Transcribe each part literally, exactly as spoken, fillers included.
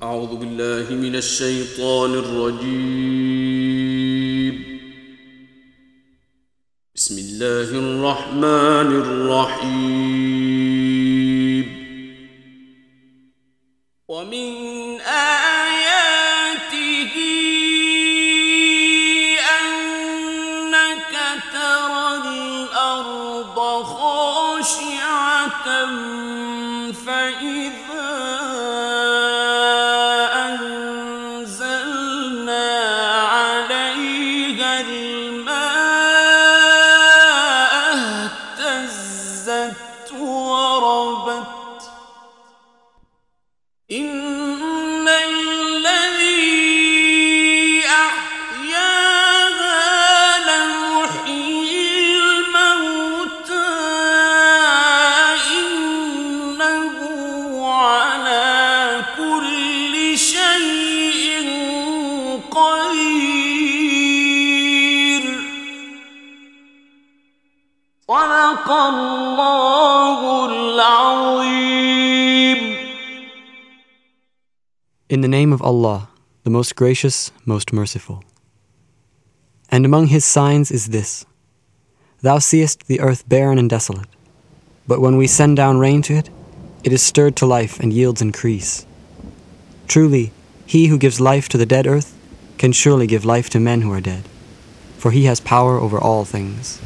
أعوذ بالله من الشيطان الرجيم. بسم الله الرحمن الرحيم. ومن آياته أنك ترى الأرض خاشعة فإذا أنزلنا عليها الماء اهتزت وربت. إن الذي أحياها لمحيي الموتى إنه على كل شيء قدير. صدق الله العظيم. In the name of Allah, the most gracious, most merciful. And among His signs is this: Thou seest the earth barren and desolate, but when we send down rain to it, it is stirred to life and yields increase. Truly, He who gives life to the dead earth can surely give life to men who are dead, for He has power over all things.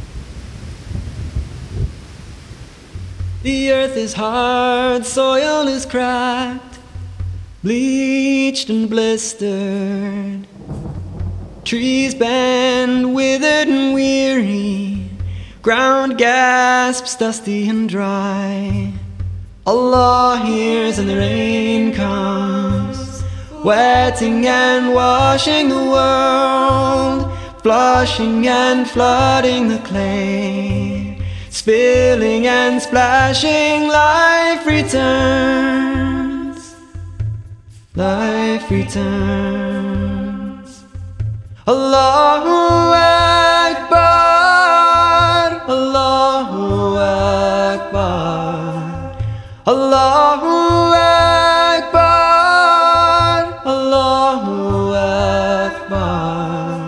The earth is hard, soil is cracked, bleached and blistered. Trees bend, withered and weary. Ground gasps, dusty and dry. Allah hears and the rain comes, wetting and washing the world, flushing and flooding the clay, spilling and splashing. Life returns, life returns. Allahu Akbar, Allahu Akbar, Allahu Akbar, Allahu Akbar.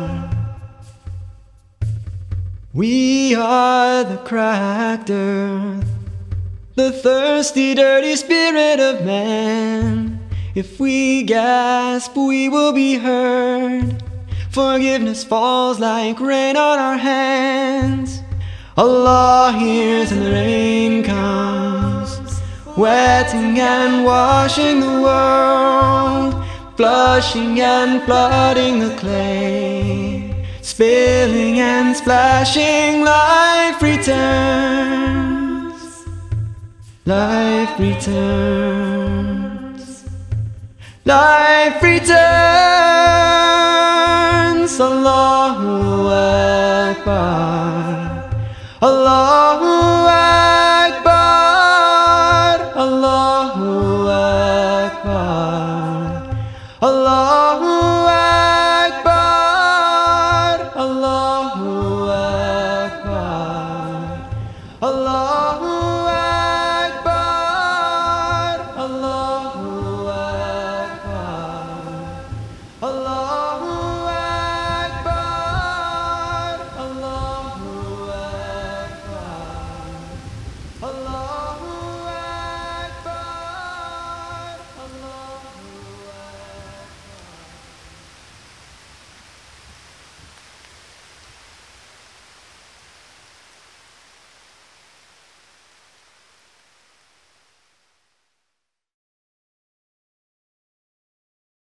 We are the cracked earth, the thirsty, dirty spirit of man. If we gasp, we will be heard. Forgiveness falls like rain on our hands. Allah hears and the rain comes, wetting and washing the world, flushing and flooding the clay, spilling and splashing. Life returns, life returns, life returns. Allahu Akbar, Allahu